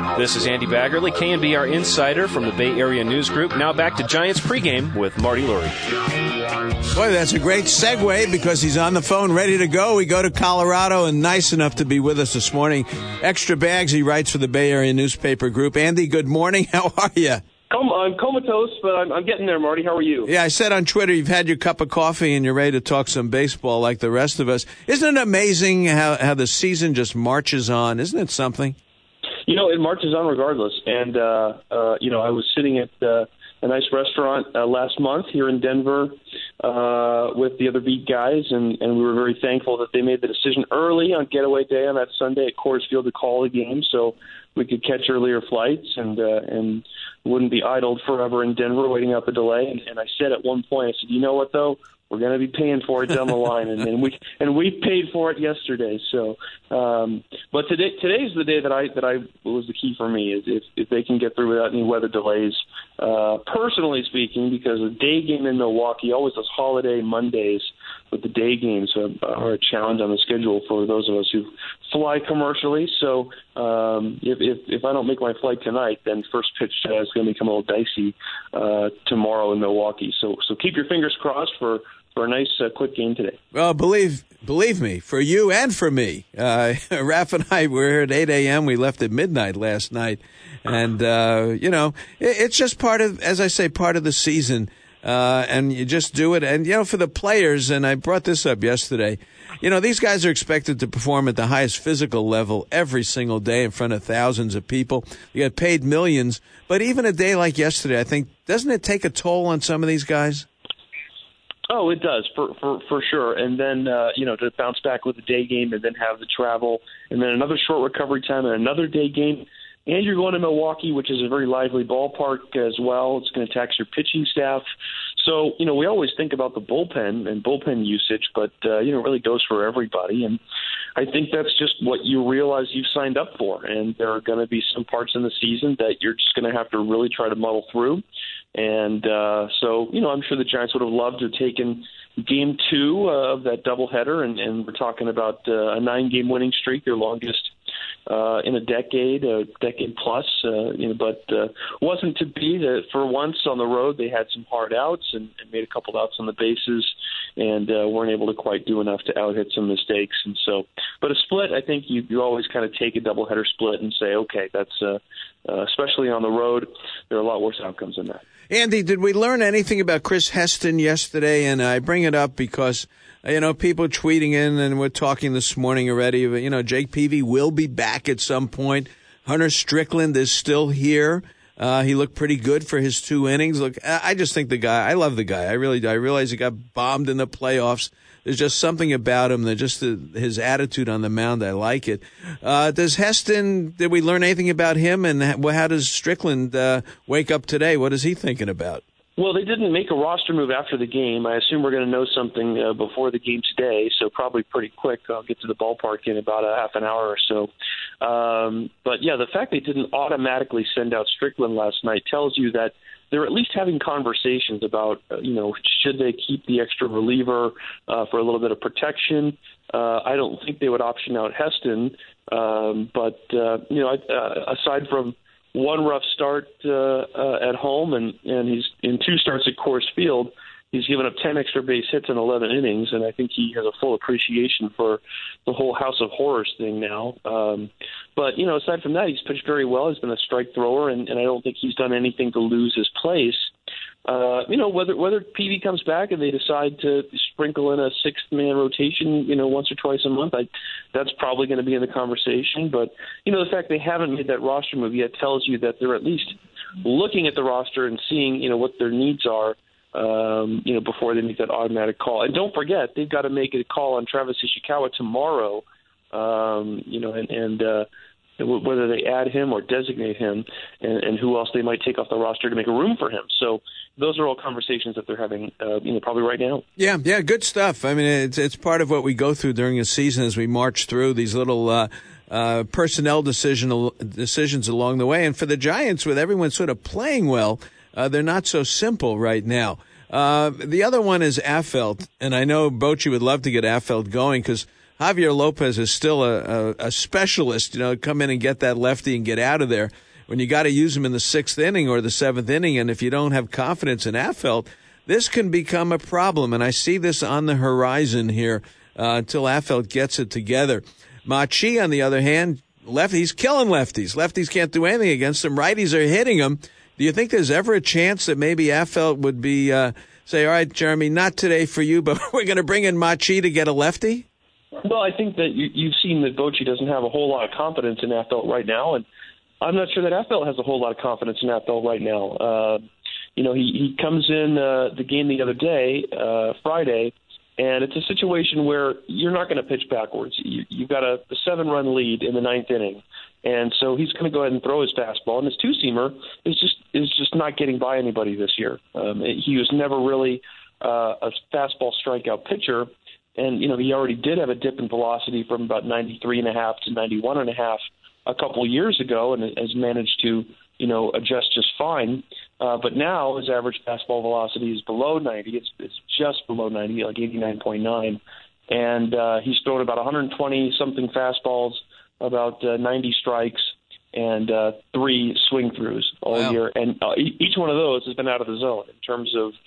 This is Andy Baggerly, KNBR Insider from the Bay Area News Group. Now back to Giants pregame with Marty Lurie. Boy, that's a great segue because he's on the phone ready to go. We go to Colorado and nice enough to be with us this morning. Extra Bags, he writes for the Bay Area Newspaper Group. Andy, good morning. How are you? I'm comatose, but I'm getting there, Marty. How are you? Yeah, I said on Twitter you've had your cup of coffee and you're ready to talk some baseball like the rest of us. Isn't it amazing how the season just marches on? Isn't it something? You know, it marches on regardless. And, I was sitting at a nice restaurant last month here in Denver with the other beat guys, and we were very thankful that they made the decision early on getaway day on that Sunday at Coors Field to call the game so we could catch earlier flights and wouldn't be idled forever in Denver waiting out the delay. And I said at one point, I said, you know what, though? We're going to be paying for it down the line, and we paid for it yesterday. So, but today's the day that I was the key for me is if they can get through without any weather delays. Personally speaking, because a day game in Milwaukee, always those holiday Mondays with the day games are a challenge on the schedule for those of us who fly commercially. So if I don't make my flight tonight, then first pitch is going to become a little dicey tomorrow in Milwaukee. So keep your fingers crossed for a nice quick game today. Well, believe me, for you and for me. Raph and I were here at 8 a.m. We left at midnight last night. And, it's just part of the season. And you just do it. And, for the players, and I brought this up yesterday, these guys are expected to perform at the highest physical level every single day in front of thousands of people. You get paid millions. But even a day like yesterday, I think, doesn't it take a toll on some of these guys? Oh, it does, for sure. And then, to bounce back with the day game and then have the travel and then another short recovery time and another day game. And you're going to Milwaukee, which is a very lively ballpark as well. It's going to tax your pitching staff. So, we always think about the bullpen and bullpen usage, but, it really goes for everybody. And I think that's just what you realize you've signed up for. And there are going to be some parts in the season that you're just going to have to really try to muddle through. And so, I'm sure the Giants would have loved to have taken Game 2 of that doubleheader, and we're talking about a 9-game winning streak, their longest in a decade plus. But wasn't to be. That for once on the road they had some hard outs and made a couple outs on the bases, and weren't able to quite do enough to out-hit some mistakes. And so, but a split, I think you always kind of take a doubleheader split and say, okay, that's especially on the road, there are a lot worse outcomes than that. Andy, did we learn anything about Chris Heston yesterday? And I bring it up because, people tweeting in, and we're talking this morning already, Jake Peavy will be back at some point. Hunter Strickland is still here. He looked pretty good for his 2 innings. Look, I just think I love the guy. I realize he got bombed in the playoffs. There's just something about him that his attitude on the mound. I like it. Did we learn anything about him? And how does Strickland wake up today? What is he thinking about? Well, they didn't make a roster move after the game. I assume we're going to know something before the game today, so probably pretty quick. I'll get to the ballpark in about a half an hour or so. But, yeah, the fact they didn't automatically send out Strickland last night tells you that they're at least having conversations about, should they keep the extra reliever for a little bit of protection. I don't think they would option out Heston. But aside from one rough start at home and he's in 2 starts at Coors Field, he's given up 10 extra base hits in 11 innings, and I think he has a full appreciation for the whole House of Horrors thing now. But, aside from that, he's pitched very well. He's been a strike thrower, and I don't think he's done anything to lose his place. Whether Peavy comes back and they decide to sprinkle in a 6th-man rotation, once or twice a month, that's probably going to be in the conversation. But, the fact they haven't made that roster move yet tells you that they're at least looking at the roster and seeing, what their needs are, before they make that automatic call. And don't forget, they've got to make a call on Travis Ishikawa tomorrow, whether they add him or designate him and who else they might take off the roster to make a room for him. So those are all conversations that they're having, probably right now. Yeah, good stuff. I mean, it's part of what we go through during a season as we march through these little personnel decisions along the way. And for the Giants, with everyone sort of playing well, they're not so simple right now. The other one is Affeldt, and I know Bochy would love to get Affeldt going because Javier Lopez is still a specialist, come in and get that lefty and get out of there. When you got to use him in the 6th inning or the 7th inning, and if you don't have confidence in Affeldt, this can become a problem. And I see this on the horizon here until Affeldt gets it together. Machi, on the other hand, he's killing lefties. Lefties can't do anything against him. Righties are hitting him. Do you think there's ever a chance that maybe Affeldt would be say, all right, Jeremy, not today for you, but we're going to bring in Machi to get a lefty? Well, I think that you've seen that Bochy doesn't have a whole lot of confidence in Affeldt right now, and I'm not sure that Affeldt has a whole lot of confidence in Affeldt right now. He comes in the game the other day, Friday, and it's a situation where you're not going to pitch backwards. You've got a 7-run lead in the 9th inning, and so he's going to go ahead and throw his fastball. And his two-seamer is just not getting by anybody this year. He was never really a fastball strikeout pitcher, and he already did have a dip in velocity from about 93.5 to 91.5 a couple of years ago, and has managed to adjust just fine. But now his average fastball velocity is below 90. It's just below 90, like 89.9. And he's thrown about 120-something fastballs, about 90 strikes, and 3 swing-throughs all year. And each one of those has been out of the zone. In terms of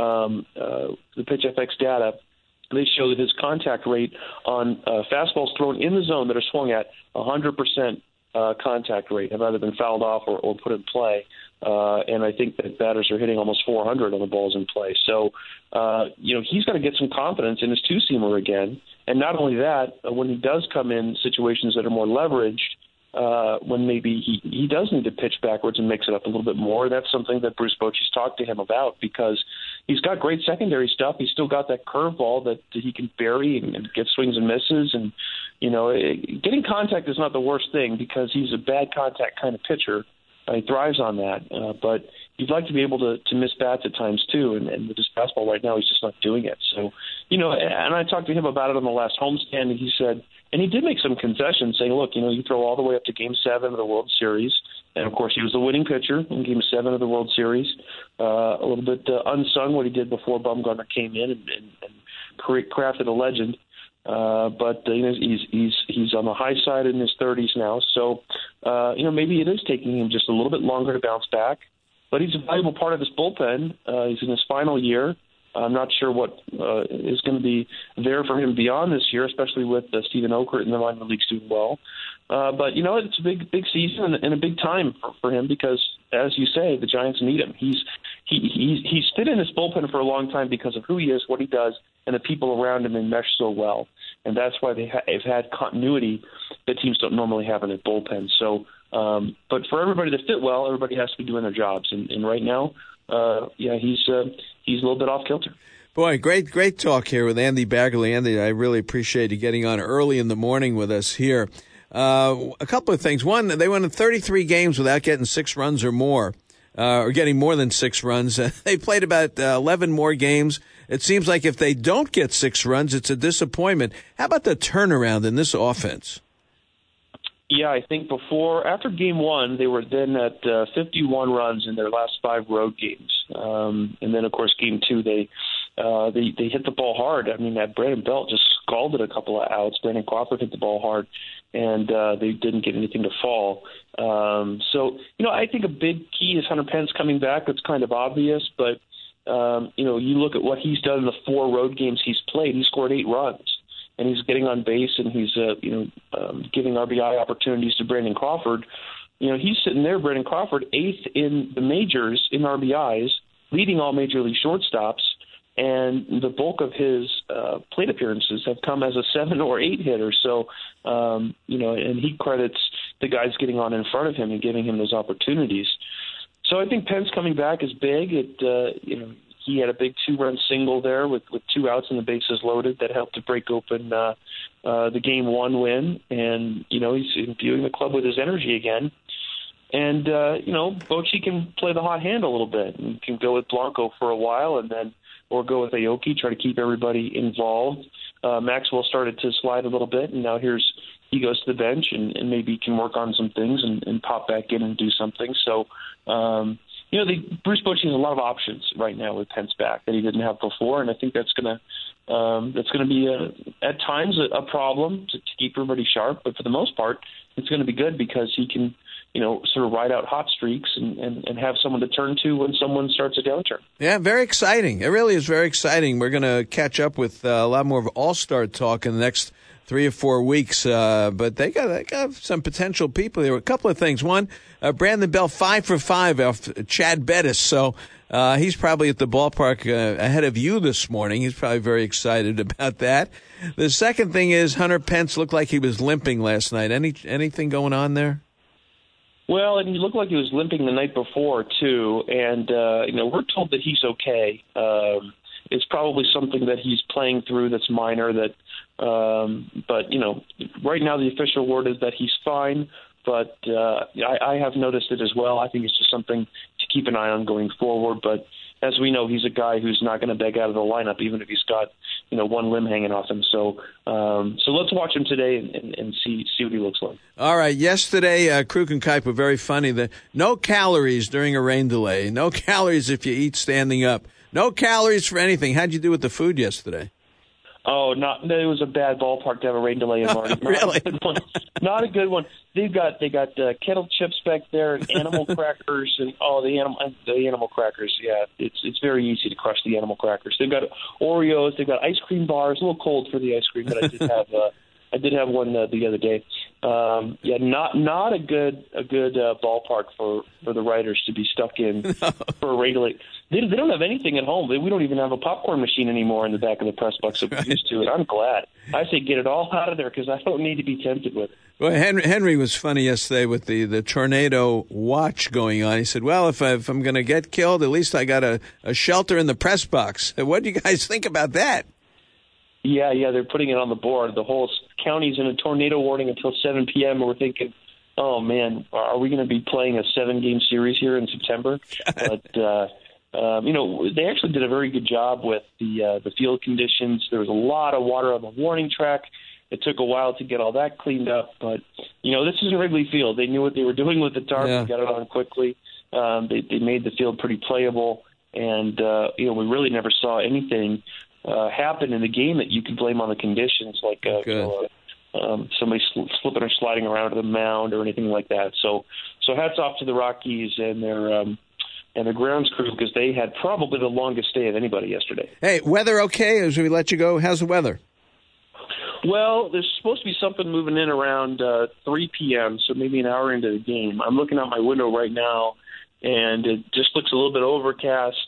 the PitchFX data, they show that his contact rate on fastballs thrown in the zone that are swung at 100% contact rate have either been fouled off or put in play. And I think that batters are hitting almost 400 on the balls in play. So, he's got to get some confidence in his two-seamer again. And not only that, when he does come in situations that are more leveraged, when maybe he does need to pitch backwards and mix it up a little bit more, that's something that Bruce Bochy's talked to him about, because he's got great secondary stuff. He's still got that curveball that he can bury and get swings and misses. And, getting contact is not the worst thing, because he's a bad contact kind of pitcher. He thrives on that. But you'd like to be able to miss bats at times, too. And with his fastball right now, he's just not doing it. So, and I talked to him about it on the last homestand, and he said, and he did make some concessions saying, look, you throw all the way up to Game 7 of the World Series. And, of course, he was the winning pitcher in Game 7 of the World Series. A little bit unsung what he did before Bumgarner came in and crafted a legend. But he's on the high side in his 30s now. So, maybe it is taking him just a little bit longer to bounce back. But he's a valuable part of this bullpen. He's in his final year. I'm not sure what is going to be there for him beyond this year, especially with Stephen Okert in the minor leagues doing well. But, it's a big season and a big time for him, because, as you say, the Giants need him. He's fit in this bullpen for a long time because of who he is, what he does, and the people around him, and mesh so well. And that's why they've had continuity that teams don't normally have in a bullpen. So, but for everybody to fit well, everybody has to be doing their jobs. And right now, he's a little bit off kilter. Boy, great talk here with Andy Baggarly. Andy, I really appreciate you getting on early in the morning with us here. A couple of things. One, they went in 33 games without getting 6 runs or more, or getting more than 6 runs. They played about 11 more games. It seems like if they don't get 6 runs, it's a disappointment. How about the turnaround in this offense? Yeah, I think after Game 1, they were then at 51 runs in their last 5 road games. And then, of course, Game 2, they hit the ball hard. I mean, that Brandon Belt just scalded a couple of outs. Brandon Crawford hit the ball hard, and they didn't get anything to fall. So, I think a big key is Hunter Pence coming back. That's kind of obvious, but, you look at what he's done in the 4 road games he's played. He scored 8 runs. And he's getting on base, and he's giving RBI opportunities to Brandon Crawford. He's sitting there, Brandon Crawford, 8th in the majors in RBIs, leading all major league shortstops, and the bulk of his plate appearances have come as a 7 or 8 hitter. So, and he credits the guys getting on in front of him and giving him those opportunities. So I think Pence coming back is big. He had a big 2-run single there with 2 outs and the bases loaded that helped to break open the Game 1 win. And, he's imbuing the club with his energy again. And, Bochy can play the hot hand a little bit and can go with Blanco for a while or go with Aoki, try to keep everybody involved. Maxwell started to slide a little bit, and now he goes to the bench and maybe can work on some things and pop back in and do something. So, Bruce Bochy has a lot of options right now with Pence back that he didn't have before, and I think that's going that's going to be at times a problem to keep everybody sharp. But for the most part, it's going to be good because he can, sort of ride out hot streaks and have someone to turn to when someone starts a downturn. Yeah, very exciting. It really is very exciting. We're going to catch up with a lot more of all-star talk in the next 3 or 4 weeks, but they got some potential people here. A couple of things. One, Brandon Bell 5 for 5 off Chad Bettis, so he's probably at the ballpark ahead of you this morning. He's probably very excited about that. The second thing is Hunter Pence looked like he was limping last night. Anything going on there? Well, and he looked like he was limping the night before, too. And, we're told that he's okay. It's probably something that he's playing through that's minor. But, right now the official word is that he's fine. But I have noticed it as well. I think it's just something to keep an eye on going forward. But as we know, he's a guy who's not going to beg out of the lineup, even if he's got, one limb hanging off him. So let's watch him today and see what he looks like. All right. Yesterday, Kruk and Kipe were very funny. No calories during a rain delay. No calories if you eat standing up. No calories for anything. How'd you do with the food yesterday? Oh, it was a bad ballpark to have a rain delay in, Marty. Really? Not a good one. They got kettle chips back there and animal crackers and the animal crackers. Yeah, it's very easy to crush the animal crackers. They've got Oreos. They've got ice cream bars. A little cold for the ice cream, but I did have one the other day. Not a good ballpark for the writers to be stuck in for a rain delay. They don't have anything at home. We don't even have a popcorn machine anymore in the back of the press box that we used to, and I'm glad. I say get it all out of there because I don't need to be tempted with it. Well, Henry was funny yesterday with the tornado watch going on. He said, well, if I'm going to get killed, at least I got a shelter in the press box. What do you guys think about that? Yeah, they're putting it on the board. The whole county's in a tornado warning until 7 p.m., and we're thinking, oh, man, are we going to be playing a 7-game series here in September? But, they actually did a very good job with the field conditions. There was a lot of water on the warning track. It took a while to get all that cleaned up. But, this is Wrigley Field. They knew what they were doing with the tarp and got it on quickly. They made the field pretty playable. And, we really never saw anything happen in the game that you could blame on the conditions, like somebody slipping or sliding around to the mound or anything like that. So hats off to the Rockies and their grounds crew because they had probably the longest day of anybody yesterday. Hey, weather okay as we let you go? How's the weather? Well, there's supposed to be something moving in around 3 p.m., so maybe an hour into the game. I'm looking out my window right now, and it just looks a little bit overcast,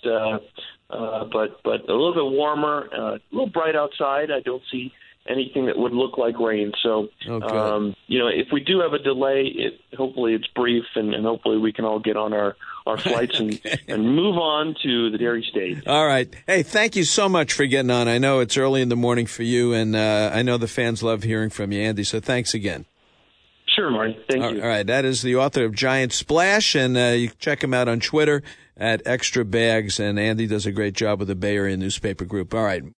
but a little bit warmer, a little bright outside. I don't see anything that would look like rain. So, if we do have a delay, hopefully it's brief, and hopefully we can all get on our flights and move on to the Dairy State. All right. Hey, thank you so much for getting on. I know it's early in the morning for you, and I know the fans love hearing from you, Andy, so thanks again. Sure, Marty. Thank you. All right. That is the author of Giant Splash, and you can check him out on Twitter at Extra Bags, and Andy does a great job with the Bay Area Newspaper Group. All right.